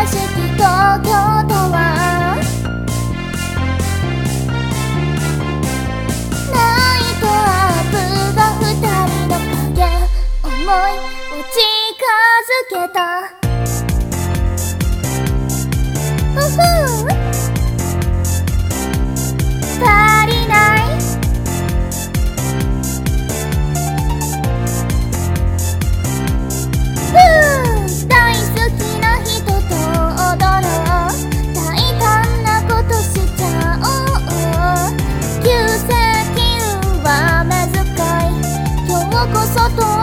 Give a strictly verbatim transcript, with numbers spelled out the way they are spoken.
しき東京とはナイトアップが二人の影思いを近づけたふふ足りないふう大好きな人と踊ろう大胆なことしちゃおう急性気は目遣い今日こそと